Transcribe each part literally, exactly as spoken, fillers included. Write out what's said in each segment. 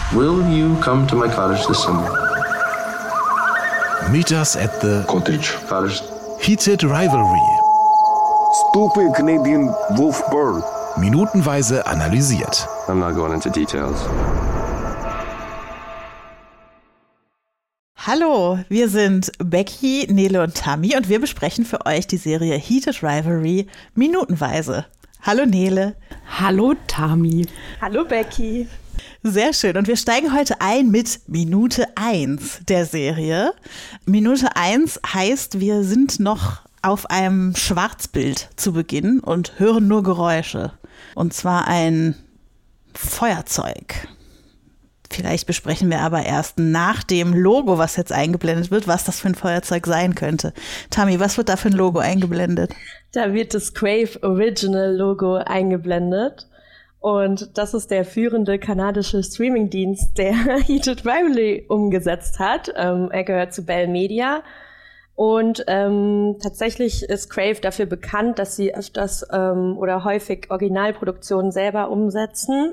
Will you come to my cottage this summer? Meet us at the cottage. Cottage. Heated Rivalry. Stupid Canadian wolf bird. Minutenweise analysiert. I'm not going into details. Hallo, wir sind Becky, Nele und Tammy und wir besprechen für euch die Serie Heated Rivalry minutenweise. Hallo Nele. Hallo Tammy. Hallo Becky. Sehr schön. Und wir steigen heute ein mit Minute eins der Serie. Minute eins heißt, wir sind noch auf einem Schwarzbild zu Beginn und hören nur Geräusche. Und zwar ein Feuerzeug. Vielleicht besprechen wir aber erst nach dem Logo, was jetzt eingeblendet wird, was das für ein Feuerzeug sein könnte. Tammy, was wird da für ein Logo eingeblendet? Da wird das Crave Original Logo eingeblendet. Und das ist der führende kanadische Streamingdienst, der Heated Rivalry umgesetzt hat. Ähm, er gehört zu Bell Media. Und ähm, tatsächlich ist Crave dafür bekannt, dass sie öfters ähm, oder häufig Originalproduktionen selber umsetzen.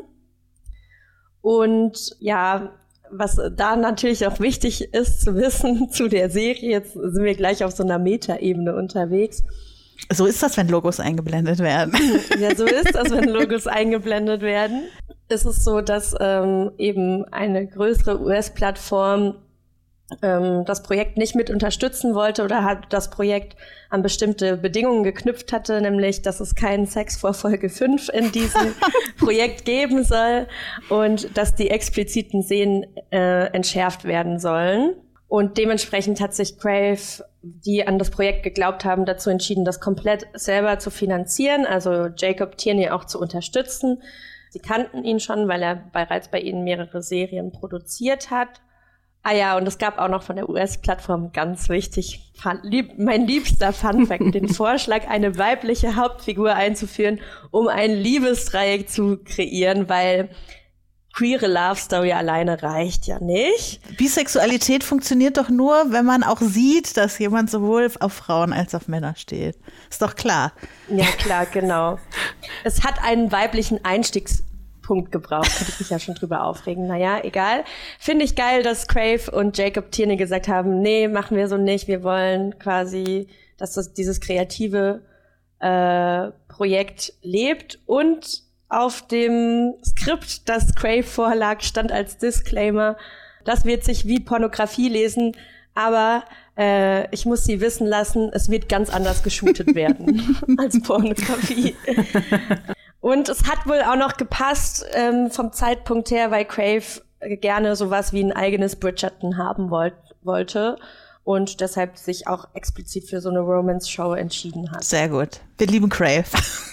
Und ja, was da natürlich auch wichtig ist zu wissen zu der Serie, jetzt sind wir gleich auf so einer Metaebene unterwegs. So ist das, wenn Logos eingeblendet werden. Ja, so ist das, wenn Logos eingeblendet werden. Es ist so, dass ähm, eben eine größere U S-Plattform ähm, das Projekt nicht mit unterstützen wollte oder hat das Projekt an bestimmte Bedingungen geknüpft hatte, nämlich, dass es keinen Sex vor Folge fünf in diesem Projekt geben soll und dass die expliziten Szenen äh, entschärft werden sollen. Und dementsprechend hat sich Crave, die an das Projekt geglaubt haben, dazu entschieden, das komplett selber zu finanzieren, also Jacob Tierney auch zu unterstützen. Sie kannten ihn schon, weil er bereits bei ihnen mehrere Serien produziert hat. Ah ja, und es gab auch noch von der U S-Plattform, ganz wichtig, fun, lieb, mein liebster Funfact, den Vorschlag, eine weibliche Hauptfigur einzuführen, um ein Liebesdreieck zu kreieren, weil queere Love Story alleine reicht ja nicht. Bisexualität funktioniert doch nur, wenn man auch sieht, dass jemand sowohl auf Frauen als auf Männer steht. Ist doch klar. Ja, klar, genau. Es hat einen weiblichen Einstiegspunkt gebraucht. Könnte ich mich ja schon drüber aufregen. Naja, egal. Finde ich geil, dass Crave und Jacob Tierney gesagt haben, nee, machen wir so nicht. Wir wollen quasi, dass das, dieses kreative äh, Projekt lebt. Und auf dem Skript, das Crave vorlag, stand als Disclaimer, das wird sich wie Pornografie lesen, aber äh, ich muss Sie wissen lassen, es wird ganz anders geshootet werden als Pornografie. Und es hat wohl auch noch gepasst ähm, vom Zeitpunkt her, weil Crave gerne sowas wie ein eigenes Bridgerton haben wollt, wollte und deshalb sich auch explizit für so eine Romance-Show entschieden hat. Sehr gut. Wir lieben Crave.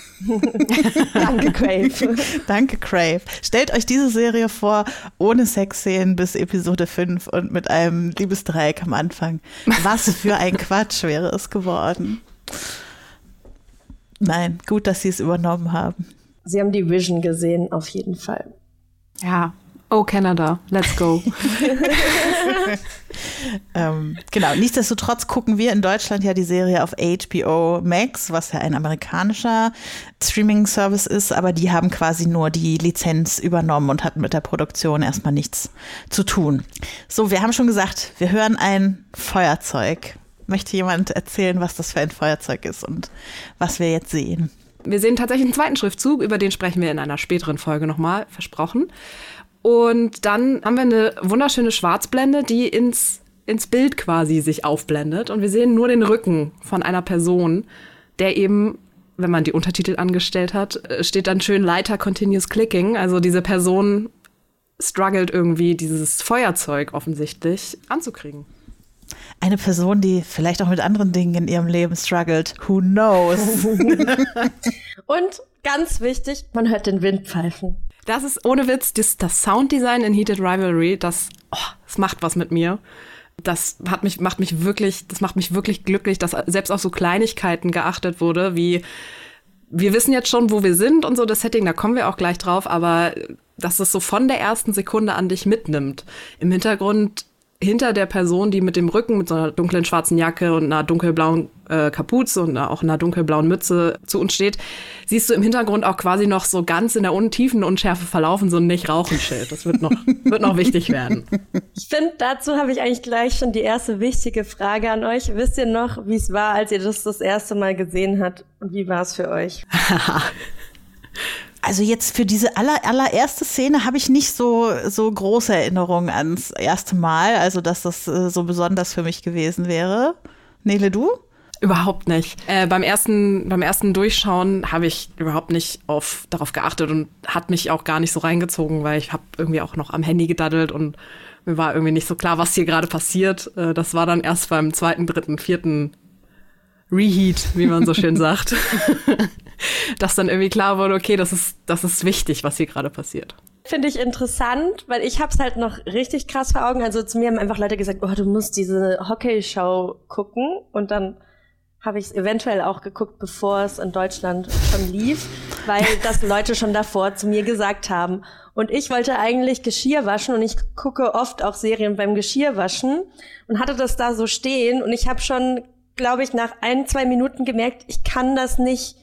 Danke, Crave. Danke, Crave. Stellt euch diese Serie vor, ohne Sexszenen bis Episode fünf und mit einem Liebesdreieck am Anfang. Was für ein Quatsch wäre es geworden. Nein, gut, dass sie es übernommen haben. Sie haben die Vision gesehen, auf jeden Fall. Ja, oh Canada, let's go. ähm, genau, nichtsdestotrotz gucken wir in Deutschland ja die Serie auf H B O Max, was ja ein amerikanischer Streaming-Service ist, aber die haben quasi nur die Lizenz übernommen und hatten mit der Produktion erstmal nichts zu tun. So, wir haben schon gesagt, wir hören ein Feuerzeug. Möchte jemand erzählen, was das für ein Feuerzeug ist und was wir jetzt sehen? Wir sehen tatsächlich einen zweiten Schriftzug, über den sprechen wir in einer späteren Folge nochmal, versprochen. Und dann haben wir eine wunderschöne Schwarzblende, die ins, ins Bild quasi sich aufblendet. Und wir sehen nur den Rücken von einer Person, der eben, wenn man die Untertitel angestellt hat, steht dann schön Lighter Continuous Clicking. Also diese Person struggelt irgendwie, dieses Feuerzeug offensichtlich anzukriegen. Eine Person, die vielleicht auch mit anderen Dingen in ihrem Leben struggelt. Who knows? Und ganz wichtig, man hört den Wind pfeifen. Das ist ohne Witz, das, das Sounddesign in Heated Rivalry, das, oh, das macht was mit mir. Das hat mich, macht mich wirklich, das macht mich wirklich glücklich, dass selbst auf so Kleinigkeiten geachtet wurde, wie wir wissen jetzt schon, wo wir sind und so das Setting, da kommen wir auch gleich drauf, aber dass es so von der ersten Sekunde an dich mitnimmt. Im Hintergrund hinter der Person, die mit dem Rücken, mit so einer dunklen schwarzen Jacke und einer dunkelblauen äh, Kapuze und auch einer dunkelblauen Mütze zu uns steht, siehst du im Hintergrund auch quasi noch so ganz in der untiefen Unschärfe verlaufen so ein Nicht-Rauchen-Schild. Das wird noch, wird noch wichtig werden. Ich finde, dazu habe ich eigentlich gleich schon die erste wichtige Frage an euch. Wisst ihr noch, wie es war, als ihr das das erste Mal gesehen habt? Und wie war es für euch? Also jetzt für diese aller, allererste Szene habe ich nicht so, so große Erinnerungen ans erste Mal, also dass das äh, so besonders für mich gewesen wäre. Nele, du? Überhaupt nicht. Äh, beim ersten, beim ersten Durchschauen habe ich überhaupt nicht auf, darauf geachtet und hat mich auch gar nicht so reingezogen, weil ich habe irgendwie auch noch am Handy gedaddelt und mir war irgendwie nicht so klar, was hier gerade passiert. Äh, das war dann erst beim zweiten, dritten, vierten Reheat, wie man so schön sagt. Dass dann irgendwie klar wurde, okay, das ist, das ist wichtig, was hier gerade passiert. Finde ich interessant, weil ich hab's halt noch richtig krass vor Augen. Also zu mir haben einfach Leute gesagt, oh, du musst diese Hockey-Show gucken. Und dann habe ich es eventuell auch geguckt, bevor es in Deutschland schon lief, weil das Leute schon davor zu mir gesagt haben. Und ich wollte eigentlich Geschirr waschen und ich gucke oft auch Serien beim Geschirrwaschen und hatte das da so stehen. Und ich habe schon, glaube ich, nach ein, zwei Minuten gemerkt, ich kann das nicht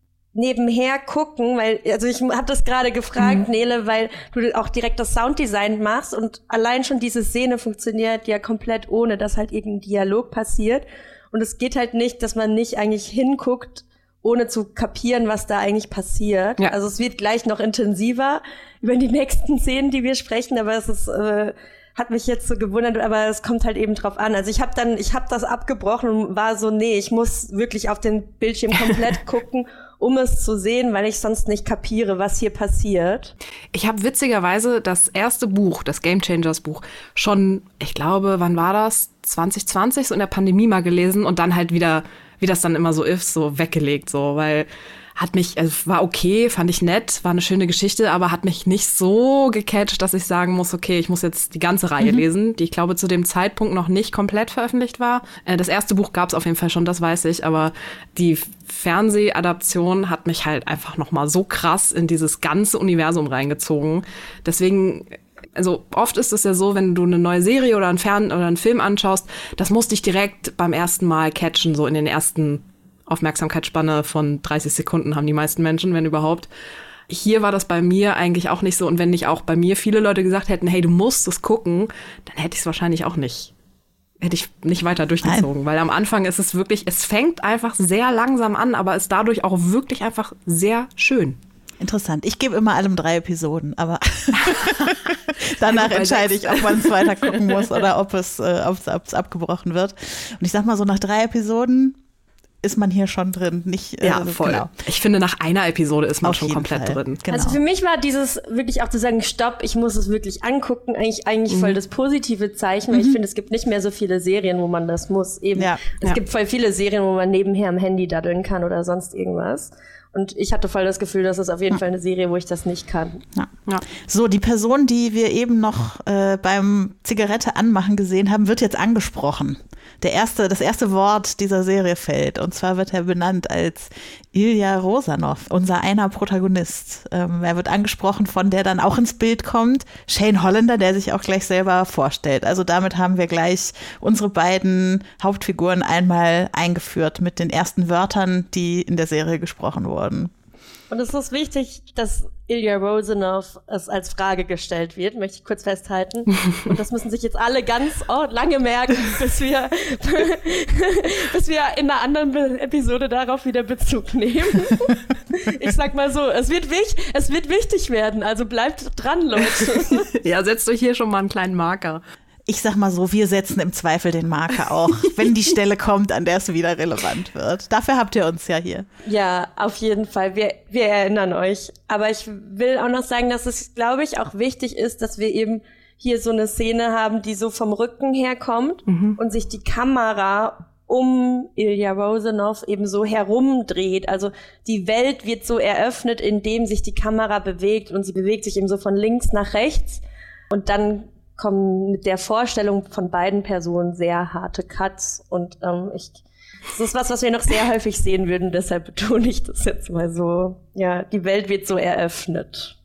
nebenher gucken, weil, also ich habe das gerade gefragt, mhm. Nele, weil du auch direkt das Sounddesign machst und allein schon diese Szene funktioniert ja komplett ohne, dass halt irgendein Dialog passiert und es geht halt nicht, dass man nicht eigentlich hinguckt, ohne zu kapieren, was da eigentlich passiert. Ja. Also es wird gleich noch intensiver über die nächsten Szenen, die wir sprechen, aber es ist äh, hat mich jetzt so gewundert, aber es kommt halt eben drauf an. Also ich habe dann, ich habe das abgebrochen und war so, nee, ich muss wirklich auf den Bildschirm komplett gucken, um es zu sehen, weil ich sonst nicht kapiere, was hier passiert. Ich habe witzigerweise das erste Buch, das Game Changers Buch, schon, ich glaube, wann war das? zwanzig zwanzig, so in der Pandemie mal gelesen und dann halt wieder, wie das dann immer so ist, so weggelegt, so, weil hat mich, also war okay, fand ich nett, war eine schöne Geschichte, aber hat mich nicht so gecatcht, dass ich sagen muss, okay, ich muss jetzt die ganze Reihe mhm. lesen, die ich glaube zu dem Zeitpunkt noch nicht komplett veröffentlicht war. Das erste Buch gab es auf jeden Fall schon, das weiß ich, aber die Fernsehadaption hat mich halt einfach noch mal so krass in dieses ganze Universum reingezogen. Deswegen, also oft ist es ja so, wenn du eine neue Serie oder einen Fern- oder einen Film anschaust, das muss dich direkt beim ersten Mal catchen, so in den ersten Aufmerksamkeitsspanne von dreißig Sekunden haben die meisten Menschen, wenn überhaupt. Hier war das bei mir eigentlich auch nicht so. Und wenn nicht auch bei mir viele Leute gesagt hätten, hey, du musst es gucken, dann hätte ich es wahrscheinlich auch nicht, hätte ich nicht weiter durchgezogen. Nein. Weil am Anfang ist es wirklich, es fängt einfach sehr langsam an, aber ist dadurch auch wirklich einfach sehr schön. Interessant. Ich gebe immer allem drei Episoden, aber danach entscheide ich, ob man es weiter gucken muss oder ob es, äh, ob es, ob es abgebrochen wird. Und ich sag mal so, nach drei Episoden ist man hier schon drin. Nicht, ja, äh, voll. Genau. Ich finde, nach einer Episode ist man Auf schon komplett Fall. drin. Genau. Also für mich war dieses wirklich auch zu sagen, stopp, ich muss es wirklich angucken, eigentlich eigentlich mhm. voll das positive Zeichen, weil mhm. ich finde, es gibt nicht mehr so viele Serien, wo man das muss. Eben, ja. es ja. gibt voll viele Serien, wo man nebenher am Handy daddeln kann oder sonst irgendwas. Und ich hatte voll das Gefühl, das ist auf jeden ja. Fall eine Serie, wo ich das nicht kann. Ja. Ja. So, die Person, die wir eben noch äh, beim Zigarette anmachen gesehen haben, wird jetzt angesprochen. Der erste, das erste Wort dieser Serie fällt. Und zwar wird er benannt als Ilja Rosanov, unser einer Protagonist. Ähm, er wird angesprochen von der dann auch ins Bild kommt, Shane Hollander, der sich auch gleich selber vorstellt. Also damit haben wir gleich unsere beiden Hauptfiguren einmal eingeführt mit den ersten Wörtern, die in der Serie gesprochen wurden. Und es ist wichtig, dass Ilja Rosanov es als Frage gestellt wird, möchte ich kurz festhalten. Und das müssen sich jetzt alle ganz oh, lange merken, bis wir, bis wir in einer anderen Episode darauf wieder Bezug nehmen. Ich sag mal so, es wird, wich, es wird wichtig werden, also bleibt dran, Leute. Ja, setzt euch hier schon mal einen kleinen Marker. Ich sag mal so, wir setzen im Zweifel den Marker auch, wenn die Stelle kommt, an der es wieder relevant wird. Dafür habt ihr uns ja hier. Ja, auf jeden Fall. Wir, wir erinnern euch. Aber ich will auch noch sagen, dass es, glaube ich, auch wichtig ist, dass wir eben hier so eine Szene haben, die so vom Rücken her kommt mhm. und sich die Kamera um Ilja Rosanov eben so herumdreht. Also die Welt wird so eröffnet, indem sich die Kamera bewegt und sie bewegt sich eben so von links nach rechts. Und dann kommen mit der Vorstellung von beiden Personen sehr harte Cuts und ähm, ich, das ist was, was wir noch sehr häufig sehen würden, deshalb betone ich das jetzt mal so. Ja, die Welt wird so eröffnet.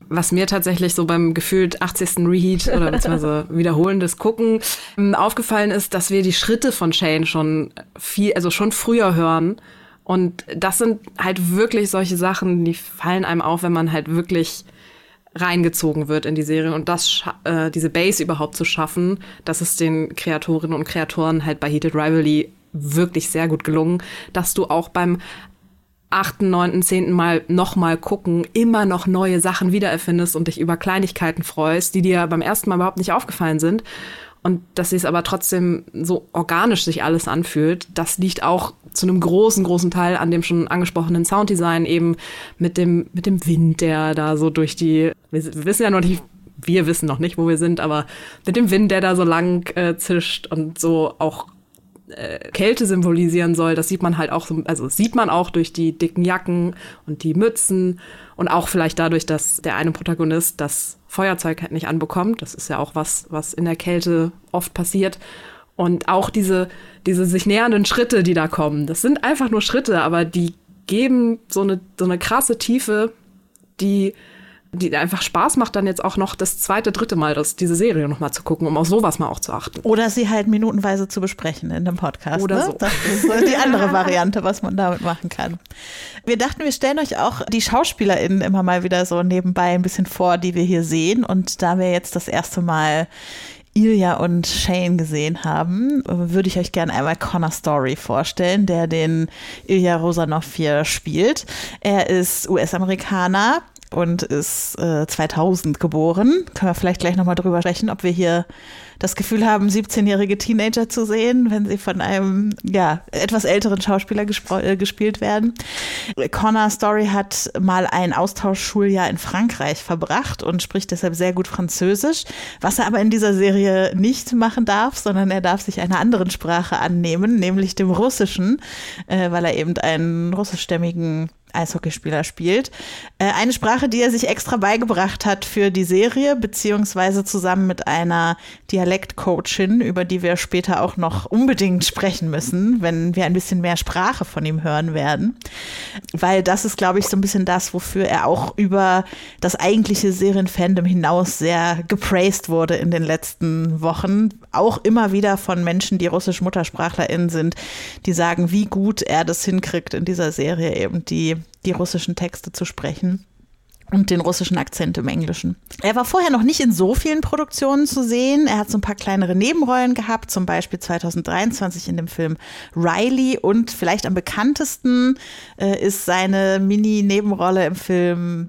Was mir tatsächlich so beim gefühlt achtzigsten Reheat oder beziehungsweise wiederholendes Gucken ähm, aufgefallen ist, dass wir die Schritte von Shane schon viel, also schon früher hören. Und das sind halt wirklich solche Sachen, die fallen einem auf, wenn man halt wirklich reingezogen wird in die Serie. Und das, äh, diese Base überhaupt zu schaffen, das ist den Kreatorinnen und Kreatoren halt bei Heated Rivalry wirklich sehr gut gelungen, dass du auch beim achten, neunten, zehnten Mal nochmal gucken, immer noch neue Sachen wiedererfindest und dich über Kleinigkeiten freust, die dir beim ersten Mal überhaupt nicht aufgefallen sind. Und dass es aber trotzdem so organisch sich alles anfühlt, das liegt auch zu einem großen, großen Teil an dem schon angesprochenen Sounddesign, eben mit dem, mit dem Wind, der da so durch die, wir wissen ja noch nicht, wir wissen noch nicht, wo wir sind, aber mit dem Wind, der da so lang äh, zischt und so auch Äh, Kälte symbolisieren soll, das sieht man halt auch so, also sieht man auch durch die dicken Jacken und die Mützen und auch vielleicht dadurch, dass der eine Protagonist das Feuerzeug halt nicht anbekommt. Das ist ja auch was, was in der Kälte oft passiert. Und auch diese, diese sich nähernden Schritte, die da kommen, das sind einfach nur Schritte, aber die geben so eine, so eine krasse Tiefe, die die einfach Spaß macht, dann jetzt auch noch das zweite, dritte Mal das, diese Serie noch mal zu gucken, um auf sowas mal auch zu achten. Oder sie halt minutenweise zu besprechen in dem Podcast. Oder ne? so. Das ist die andere Variante, was man damit machen kann. Wir dachten, wir stellen euch auch die SchauspielerInnen immer mal wieder so nebenbei ein bisschen vor, die wir hier sehen. Und da wir jetzt das erste Mal Ilya und Shane gesehen haben, würde ich euch gerne einmal Connor Story vorstellen, der den Ilya Rosanov hier spielt. Er ist U S-Amerikaner und ist äh, zweitausend geboren. Können wir vielleicht gleich nochmal drüber sprechen, ob wir hier das Gefühl haben, siebzehnjährige Teenager zu sehen, wenn sie von einem ja etwas älteren Schauspieler gespro- äh, gespielt werden. Connor Story hat mal ein Austauschschuljahr in Frankreich verbracht und spricht deshalb sehr gut Französisch, was er aber in dieser Serie nicht machen darf, sondern er darf sich einer anderen Sprache annehmen, nämlich dem Russischen, äh, weil er eben einen russischstämmigen Eishockeyspieler spielt. Äh, eine Sprache, die er sich extra beigebracht hat für die Serie, beziehungsweise zusammen mit einer Dialektcoachin, über die wir später auch noch unbedingt sprechen müssen, wenn wir ein bisschen mehr Sprache von ihm hören werden. Weil das ist, glaube ich, so ein bisschen das, wofür er auch über das eigentliche Serienfandom hinaus sehr gepraised wurde in den letzten Wochen. Auch immer wieder von Menschen, die russisch MuttersprachlerInnen sind, die sagen, wie gut er das hinkriegt, in dieser Serie eben die die russischen Texte zu sprechen und den russischen Akzent im Englischen. Er war vorher noch nicht in so vielen Produktionen zu sehen. Er hat so ein paar kleinere Nebenrollen gehabt, zum Beispiel zweitausenddreiundzwanzig in dem Film Riley, und vielleicht am bekanntesten äh, ist seine Mini-Nebenrolle im Film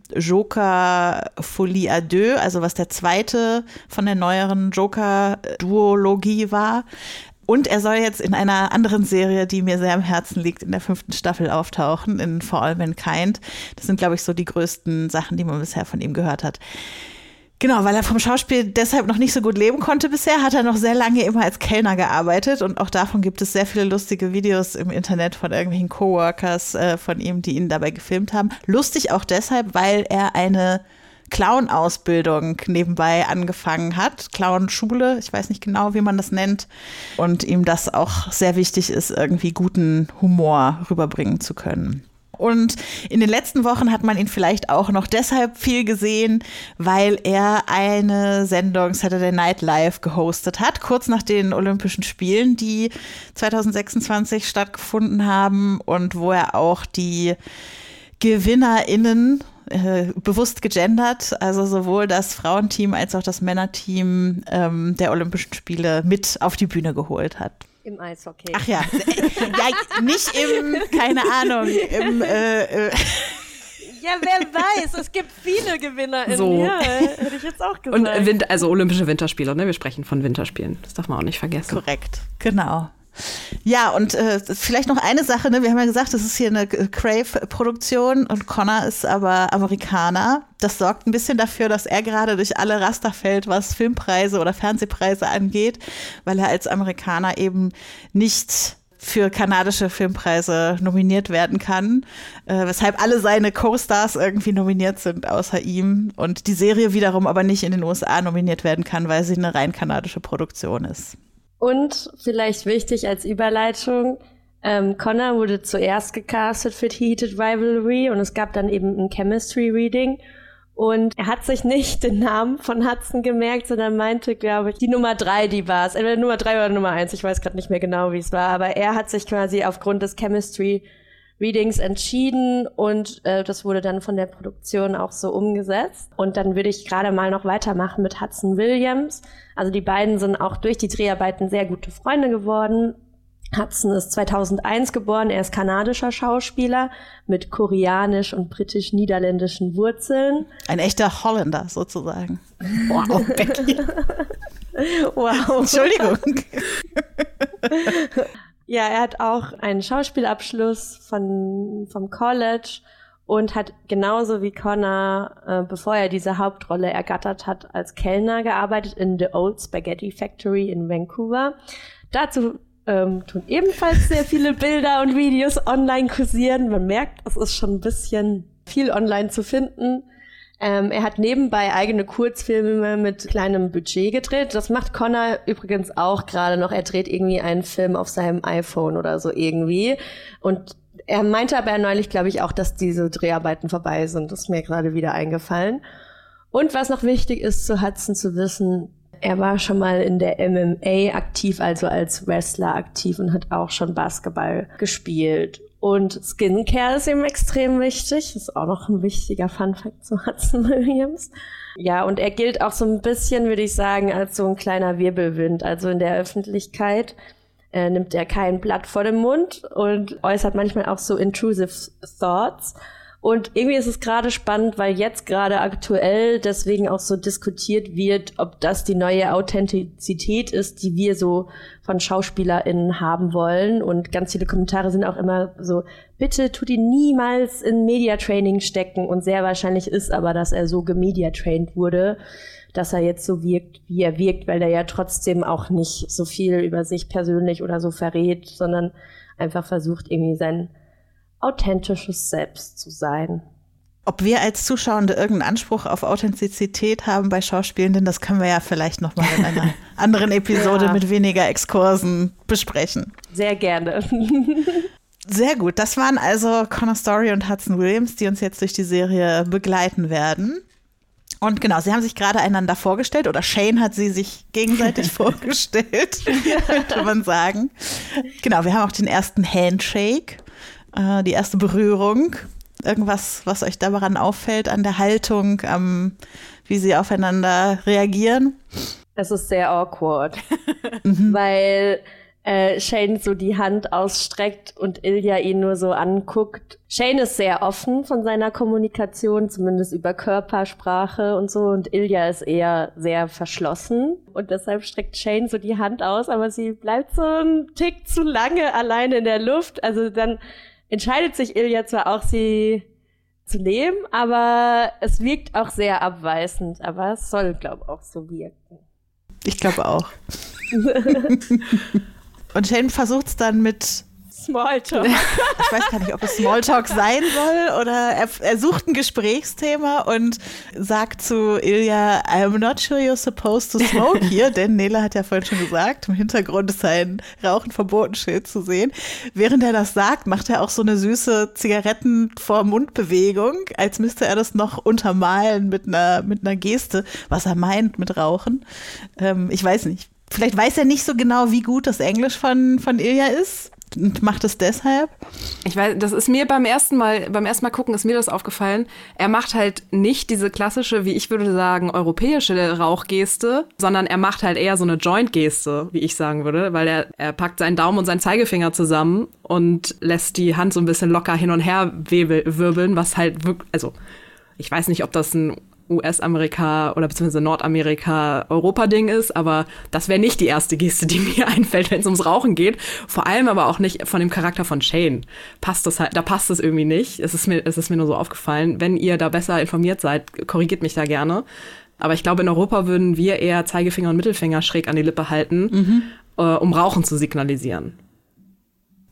Joker Folie à deux, also was der zweite von der neueren Joker-Duologie war. Und er soll jetzt in einer anderen Serie, die mir sehr am Herzen liegt, in der fünften Staffel auftauchen, in For All Mankind. Das sind, glaube ich, so die größten Sachen, die man bisher von ihm gehört hat. Genau, weil er vom Schauspiel deshalb noch nicht so gut leben konnte bisher, hat er noch sehr lange immer als Kellner gearbeitet. Und auch davon gibt es sehr viele lustige Videos im Internet von irgendwelchen Coworkers äh, von ihm, die ihn dabei gefilmt haben. Lustig auch deshalb, weil er eine Clown-Ausbildung nebenbei angefangen hat, Clown-Schule, ich weiß nicht genau, wie man das nennt, und ihm das auch sehr wichtig ist, irgendwie guten Humor rüberbringen zu können. Und in den letzten Wochen hat man ihn vielleicht auch noch deshalb viel gesehen, weil er eine Sendung Saturday Night Live gehostet hat, kurz nach den Olympischen Spielen, die zweitausendsechsundzwanzig stattgefunden haben, und wo er auch die GewinnerInnen Äh, bewusst gegendert, also sowohl das Frauenteam als auch das Männerteam ähm, der Olympischen Spiele mit auf die Bühne geholt hat. Im Eishockey. Ach ja, ja nicht im, keine Ahnung, im äh, äh Ja, wer weiß, es gibt viele GewinnerInnen. So. Ja, hätte ich jetzt auch gesagt. Und Winter, also Olympische Winterspiele, ne? Wir sprechen von Winterspielen. Das darf man auch nicht vergessen. Korrekt, genau. Ja, und äh, vielleicht noch eine Sache, ne? Wir haben ja gesagt, das ist hier eine Crave-Produktion und Connor ist aber Amerikaner. Das sorgt ein bisschen dafür, dass er gerade durch alle Raster fällt, was Filmpreise oder Fernsehpreise angeht, weil er als Amerikaner eben nicht für kanadische Filmpreise nominiert werden kann, äh, weshalb alle seine Co-Stars irgendwie nominiert sind, außer ihm, und die Serie wiederum aber nicht in den U S A nominiert werden kann, weil sie eine rein kanadische Produktion ist. Und vielleicht wichtig als Überleitung, ähm, Connor wurde zuerst gecastet für Heated Rivalry und es gab dann eben ein Chemistry Reading Und er hat sich nicht den Namen von Hudson gemerkt, sondern meinte, glaube ich, die Nummer drei, die war es. Entweder Nummer drei oder Nummer eins, ich weiß gerade nicht mehr genau, wie es war. Aber er hat sich quasi aufgrund des Chemistry Readings entschieden und äh, das wurde dann von der Produktion auch so umgesetzt. Und dann würde ich gerade mal noch weitermachen mit Hudson Williams. Also die beiden sind auch durch die Dreharbeiten sehr gute Freunde geworden. Hudson ist zweitausendeins geboren, er ist kanadischer Schauspieler mit koreanisch- und britisch-niederländischen Wurzeln. Ein echter Holländer sozusagen. Wow, Becky. Wow. Entschuldigung. Ja, er hat auch einen Schauspielabschluss von vom College und hat genauso wie Connor, äh, bevor er diese Hauptrolle ergattert hat, als Kellner gearbeitet in The Old Spaghetti Factory in Vancouver. Dazu ähm, tun ebenfalls sehr viele Bilder und Videos online kursieren. Man merkt, es ist schon ein bisschen viel online zu finden. Ähm, er hat nebenbei eigene Kurzfilme mit kleinem Budget gedreht. Das macht Connor übrigens auch gerade noch. Er dreht irgendwie einen Film auf seinem iPhone oder so irgendwie. Und er meinte aber neulich, glaube ich, auch, dass diese Dreharbeiten vorbei sind. Das ist mir gerade wieder eingefallen. Und was noch wichtig ist, zu Hudson zu wissen, er war schon mal in der M M A aktiv, also als Wrestler aktiv und hat auch schon Basketball gespielt. Und Skincare ist ihm extrem wichtig. Das ist auch noch ein wichtiger Funfact zu Hudson Williams. Ja, und er gilt auch so ein bisschen, würde ich sagen, als so ein kleiner Wirbelwind. Also in der Öffentlichkeit äh, nimmt er kein Blatt vor den Mund und äußert manchmal auch so intrusive thoughts. Und irgendwie ist es gerade spannend, weil jetzt gerade aktuell deswegen auch so diskutiert wird, ob das die neue Authentizität ist, die wir so von SchauspielerInnen haben wollen. Und ganz viele Kommentare sind auch immer so, bitte tut ihn niemals in Media-Training stecken. Und sehr wahrscheinlich ist aber, dass er so gemedia-trained wurde, dass er jetzt so wirkt, wie er wirkt, weil er ja trotzdem auch nicht so viel über sich persönlich oder so verrät, sondern einfach versucht, irgendwie sein authentisches Selbst zu sein. Ob wir als Zuschauende irgendeinen Anspruch auf Authentizität haben bei Schauspielenden, das können wir ja vielleicht noch mal in einer anderen Episode ja. mit weniger Exkursen besprechen. Sehr gerne. Sehr gut, das waren also Connor Story und Hudson Williams, die uns jetzt durch die Serie begleiten werden. Und genau, sie haben sich gerade einander vorgestellt, oder Shane hat sie sich gegenseitig vorgestellt, könnte man sagen. Genau, wir haben auch den ersten Handshake. Die erste Berührung, irgendwas, was euch daran auffällt, an der Haltung, am, wie sie aufeinander reagieren? Es ist sehr awkward, mhm. weil äh, Shane so die Hand ausstreckt und Ilya ihn nur so anguckt. Shane ist sehr offen von seiner Kommunikation, zumindest über Körpersprache und so, und Ilya ist eher sehr verschlossen. Und deshalb streckt Shane so die Hand aus, aber sie bleibt so einen Tick zu lange alleine in der Luft. Also dann entscheidet sich Ilya zwar auch, sie zu nehmen, aber es wirkt auch sehr abweisend. Aber es soll, glaube ich, auch so wirken. Ich glaube auch. Und Shane versucht es dann mit Smalltalk. Ich weiß gar nicht, ob es Smalltalk sein soll oder er, er sucht ein Gesprächsthema und sagt zu Ilya, I'm not sure you're supposed to smoke here, denn Nele hat ja vorhin schon gesagt, im Hintergrund ist ein Rauchen-Verboten-Schild zu sehen. Während er das sagt, macht er auch so eine süße Zigaretten-vor-Mund-Bewegung, als müsste er das noch untermalen mit einer, mit einer Geste, was er meint mit Rauchen. Ähm, ich weiß nicht. Vielleicht weiß er nicht so genau, wie gut das Englisch von, von Ilya ist. Und macht es deshalb? Ich weiß, das ist mir beim ersten Mal, beim ersten Mal gucken, ist mir das aufgefallen. Er macht halt nicht diese klassische, wie ich würde sagen, europäische Rauchgeste, sondern er macht halt eher so eine Joint-Geste, wie ich sagen würde, weil er, er packt seinen Daumen und seinen Zeigefinger zusammen und lässt die Hand so ein bisschen locker hin und her wirbeln, was halt wirklich, also ich weiß nicht, ob das ein U S-Amerika oder beziehungsweise Nordamerika-Europa-Ding ist, aber das wäre nicht die erste Geste, die mir einfällt, wenn es ums Rauchen geht. Vor allem aber auch nicht von dem Charakter von Shane. Passt das halt, da passt es irgendwie nicht. Es ist mir, es ist mir nur so aufgefallen. Wenn ihr da besser informiert seid, korrigiert mich da gerne. Aber ich glaube, in Europa würden wir eher Zeigefinger und Mittelfinger schräg an die Lippe halten, mhm. äh, um Rauchen zu signalisieren.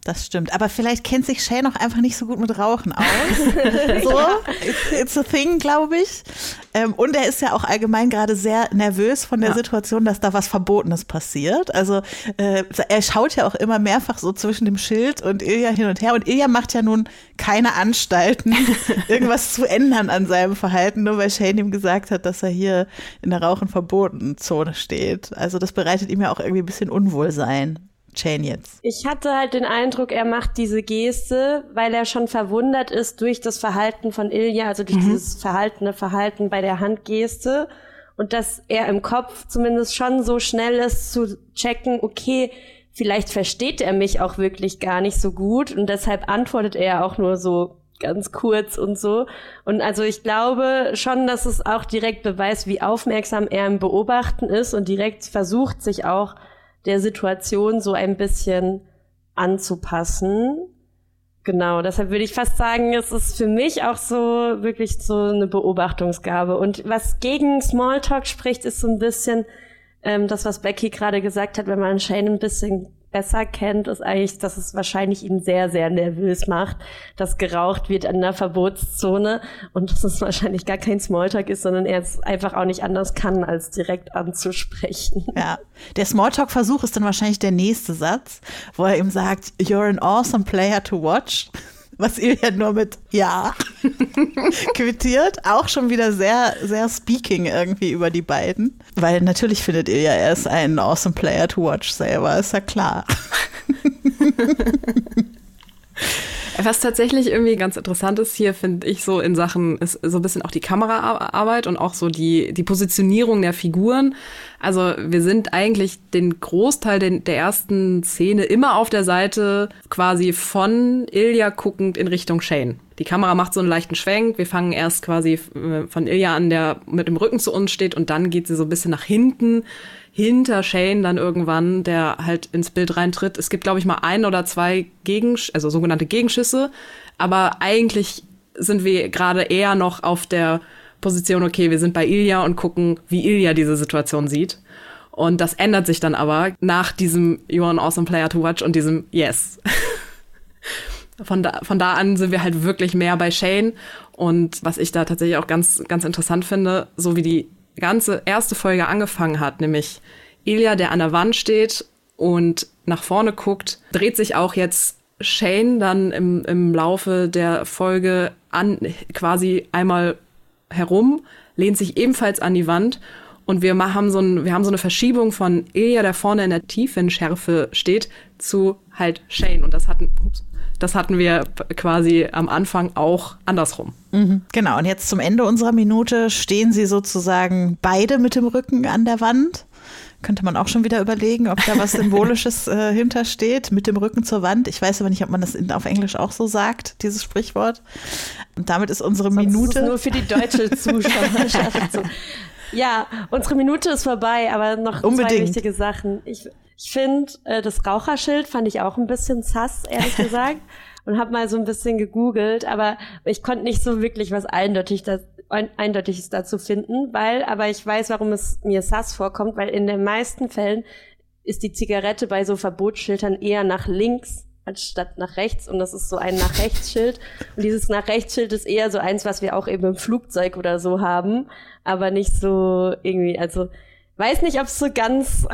Das stimmt, aber vielleicht kennt sich Shane auch einfach nicht so gut mit Rauchen aus. So, it's, it's a thing, glaube ich. Ähm, und er ist ja auch allgemein gerade sehr nervös von der ja. Situation, dass da was Verbotenes passiert. Also äh, er schaut ja auch immer mehrfach so zwischen dem Schild und Ilya hin und her. Und Ilya macht ja nun keine Anstalten, irgendwas zu ändern an seinem Verhalten, nur weil Shane ihm gesagt hat, dass er hier in der Rauchen-Verboten-Zone steht. Also das bereitet ihm ja auch irgendwie ein bisschen Unwohlsein. Shane jetzt. Ich hatte halt den Eindruck, er macht diese Geste, weil er schon verwundert ist durch das Verhalten von Ilya, also durch mhm. dieses verhaltene Verhalten bei der Handgeste und dass er im Kopf zumindest schon so schnell ist zu checken, okay, vielleicht versteht er mich auch wirklich gar nicht so gut und deshalb antwortet er auch nur so ganz kurz und so. Und also ich glaube schon, dass es auch direkt beweist, wie aufmerksam er im Beobachten ist und direkt versucht, sich auch der Situation so ein bisschen anzupassen. Genau, deshalb würde ich fast sagen, es ist für mich auch so wirklich so eine Beobachtungsgabe. Und was gegen Smalltalk spricht, ist so ein bisschen ähm, das, was Becky gerade gesagt hat, wenn man Shane ein bisschen besser kennt, ist eigentlich, dass es wahrscheinlich ihn sehr, sehr nervös macht, dass geraucht wird in der Verbotszone und dass es wahrscheinlich gar kein Smalltalk ist, sondern er es einfach auch nicht anders kann, als direkt anzusprechen. Ja, der Smalltalk-Versuch ist dann wahrscheinlich der nächste Satz, wo er ihm sagt, you're an awesome player to watch. Was Ilya nur mit Ja quittiert. Auch schon wieder sehr, sehr speaking irgendwie über die beiden. Weil natürlich findet Ilya, er ist ein awesome player to watch selber, ist ja klar. Was tatsächlich irgendwie ganz interessant ist hier, finde ich, so in Sachen, ist so ein bisschen auch die Kameraarbeit und auch so die, die Positionierung der Figuren. Also wir sind eigentlich den Großteil den, der ersten Szene immer auf der Seite quasi von Ilya guckend in Richtung Shane. Die Kamera macht so einen leichten Schwenk. Wir fangen erst quasi von Ilya an, der mit dem Rücken zu uns steht und dann geht sie so ein bisschen nach hinten, hinter Shane dann irgendwann, der halt ins Bild reintritt. Es gibt, glaube ich, mal ein oder zwei Gegensch- also sogenannte Gegenschüsse, aber eigentlich sind wir gerade eher noch auf der Position, okay, wir sind bei Ilya und gucken, wie Ilya diese Situation sieht. Und das ändert sich dann aber nach diesem You're an awesome player to watch und diesem Yes. Von da, von da an sind wir halt wirklich mehr bei Shane. Und was ich da tatsächlich auch ganz, ganz interessant finde, so wie die ganze erste Folge angefangen hat, nämlich Ilya, der an der Wand steht und nach vorne guckt, dreht sich auch jetzt Shane dann im, im Laufe der Folge an, quasi einmal herum, lehnt sich ebenfalls an die Wand und wir haben so, ein, wir haben so eine Verschiebung von Ilya, der vorne in der Tiefenschärfe steht, zu halt Shane. Und das hatten, ups, das hatten wir quasi am Anfang auch andersrum. Mhm, genau, und jetzt zum Ende unserer Minute stehen sie sozusagen beide mit dem Rücken an der Wand. Könnte man auch schon wieder überlegen, ob da was Symbolisches äh, hintersteht, mit dem Rücken zur Wand. Ich weiß aber nicht, ob man das in, auf Englisch auch so sagt, dieses Sprichwort. Und damit ist unsere Sonst Minute. Ist es nur für die deutsche Zuschauerschaft so. Ja, unsere Minute ist vorbei, aber noch Unbedingt. zwei wichtige Sachen. Ich, ich finde, äh, das Raucherschild fand ich auch ein bisschen sass, ehrlich gesagt. Und habe mal so ein bisschen gegoogelt, aber ich konnte nicht so wirklich was eindeutig das, Eindeutiges dazu finden, weil, aber ich weiß, warum es mir sass vorkommt, weil in den meisten Fällen ist die Zigarette bei so Verbotsschildern eher nach links anstatt nach rechts und das ist so ein nach rechts Schild und dieses nach rechts Schild ist eher so eins, was wir auch eben im Flugzeug oder so haben, aber nicht so irgendwie, also weiß nicht, ob es so ganz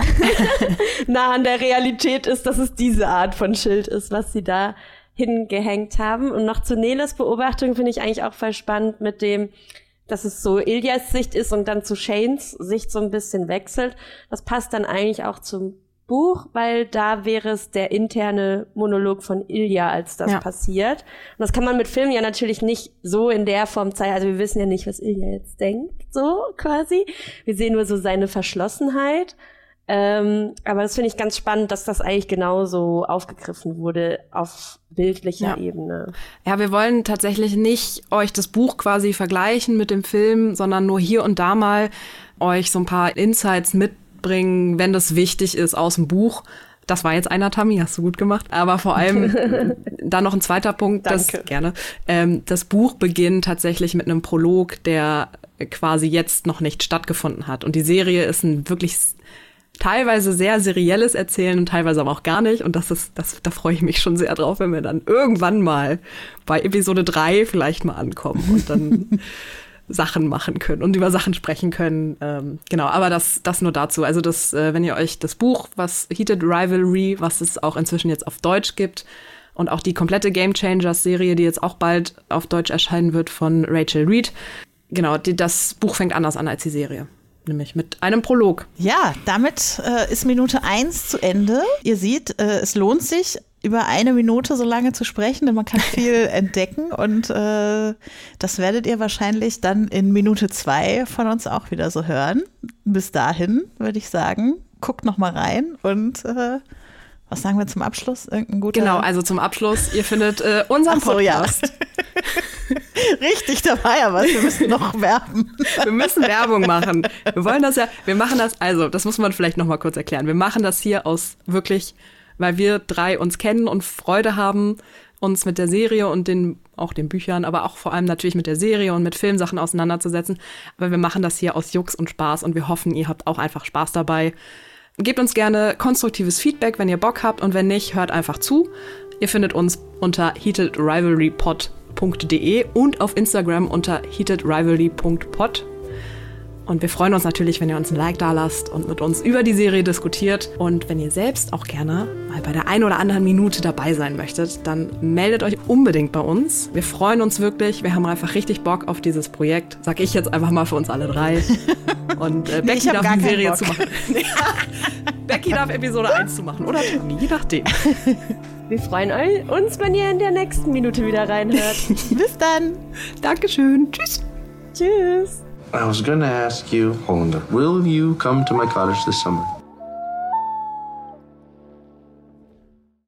nah an der Realität ist, dass es diese Art von Schild ist, was sie da hingehängt haben. Und noch zu Neles Beobachtung finde ich eigentlich auch voll spannend mit dem, dass es so Ilyas Sicht ist und dann zu Shanes Sicht so ein bisschen wechselt. Das passt dann eigentlich auch zum Buch, weil da wäre es der interne Monolog von Ilya, als das ja. passiert. Und das kann man mit Film ja natürlich nicht so in der Form zeigen. Also wir wissen ja nicht, was Ilya jetzt denkt, so quasi. Wir sehen nur so seine Verschlossenheit. Ähm, aber das finde ich ganz spannend, dass das eigentlich genauso aufgegriffen wurde auf bildlicher ja. Ebene. Ja, wir wollen tatsächlich nicht euch das Buch quasi vergleichen mit dem Film, sondern nur hier und da mal euch so ein paar Insights mitbringen, wenn das wichtig ist aus dem Buch. Das war jetzt einer, Tammy, hast du gut gemacht. Aber vor allem dann noch ein zweiter Punkt, das gerne. Ähm, das Buch beginnt tatsächlich mit einem Prolog, der quasi jetzt noch nicht stattgefunden hat. Und die Serie ist ein wirklich teilweise sehr Serielles erzählen und teilweise aber auch gar nicht. Und das ist, das, da freue ich mich schon sehr drauf, wenn wir dann irgendwann mal bei Episode drei vielleicht mal ankommen und dann Sachen machen können und über Sachen sprechen können. Ähm, genau, aber das, das nur dazu. Also das, äh, wenn ihr euch das Buch, was Heated Rivalry, was es auch inzwischen jetzt auf Deutsch gibt, und auch die komplette Game Changers-Serie, die jetzt auch bald auf Deutsch erscheinen wird von Rachel Reed. Genau, die, das Buch fängt anders an als die Serie. Nämlich mit einem Prolog. Ja, damit äh, ist Minute eins zu Ende. Ihr seht, äh, es lohnt sich, über eine Minute so lange zu sprechen, denn man kann viel entdecken. Und äh, das werdet ihr wahrscheinlich dann in Minute zwei von uns auch wieder so hören. Bis dahin würde ich sagen, guckt noch mal rein und äh, was sagen wir zum Abschluss? Irgendein guter... Genau, also zum Abschluss, ihr findet äh, unseren Ach so, Podcast. Ja. Richtig, da war ja was. Wir müssen noch werben. Wir müssen Werbung machen. Wir wollen das ja, wir machen das, also das muss man vielleicht noch mal kurz erklären. Wir machen das hier aus wirklich, weil wir drei uns kennen und Freude haben, uns mit der Serie und den, auch den Büchern, aber auch vor allem natürlich mit der Serie und mit Filmsachen auseinanderzusetzen. Aber wir machen das hier aus Jux und Spaß und wir hoffen, ihr habt auch einfach Spaß dabei. Gebt uns gerne konstruktives Feedback, wenn ihr Bock habt, und wenn nicht, hört einfach zu. Ihr findet uns unter heated rivalry pod punkt de und auf Instagram unter heated rivalry punkt pod. Und wir freuen uns natürlich, wenn ihr uns ein Like da lasst und mit uns über die Serie diskutiert. Und wenn ihr selbst auch gerne mal bei der einen oder anderen Minute dabei sein möchtet, dann meldet euch unbedingt bei uns. Wir freuen uns wirklich. Wir haben einfach richtig Bock auf dieses Projekt. Sag ich jetzt einfach mal für uns alle drei. Und äh, nee, Becky darf die Serie Bock. zu machen. Becky darf Episode eins zu machen. Oder Tommy, je nachdem. Wir freuen uns, wenn ihr in der nächsten Minute wieder reinhört. Bis dann. Dankeschön. Tschüss. Tschüss. I was gonna ask you, Hollander, will you come to my cottage this summer?